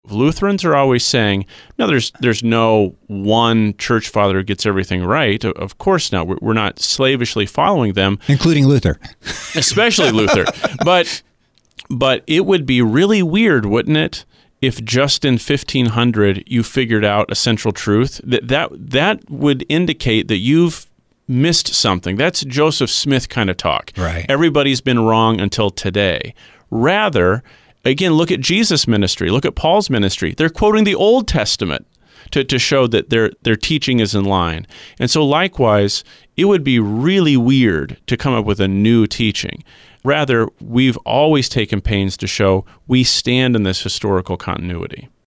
Lutherans are always saying, no, there's no one church father who gets everything right. Of course not. We're not slavishly following them. Including Luther. Especially Luther. But it would be really weird, wouldn't it, if just in 1500 you figured out a central truth? That would indicate that you've missed something. That's Joseph Smith kind of talk. Right. Everybody's been wrong until today. Rather, again, look at Jesus' ministry. Look at Paul's ministry. They're quoting the Old Testament to show that their teaching is in line. And so likewise, it would be really weird to come up with a new teaching. Rather, we've always taken pains to show we stand in this historical continuity.